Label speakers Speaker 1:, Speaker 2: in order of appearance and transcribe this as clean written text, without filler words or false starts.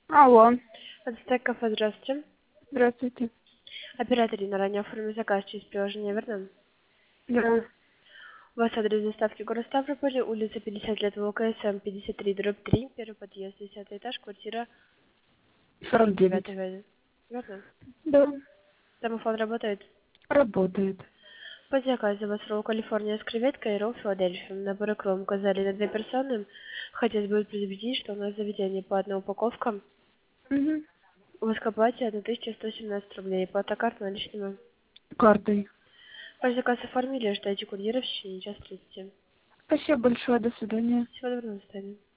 Speaker 1: Алло,
Speaker 2: Ацтек кафе, здравствуйте.
Speaker 1: здравствуйте.
Speaker 2: Оператор на ранее оформил заказ через приложение, верно?
Speaker 1: Да,
Speaker 2: У вас адрес доставки город Ставрополь, улица 50 лет ВКСМ, 53/3, первый подъезд, 10 этаж, квартира
Speaker 1: 49.
Speaker 2: 49, верно?
Speaker 1: Да,
Speaker 2: Домофон работает.
Speaker 1: работает.
Speaker 2: По заказу у вас ролл Калифорния с креветкой и ролл Филадельфия. Набор икру указали на 2 персоны. Хотелось бы предупредить, что у нас заведение по одной упаковкам.
Speaker 1: Угу.
Speaker 2: У вас к оплате 1117 рублей. Плата карт наличными.
Speaker 1: Картой.
Speaker 2: Ваш заказ оформили, ждайте курьера в течение часа 30.
Speaker 1: Спасибо большое, до свидания.
Speaker 2: Всего доброго, до свидания.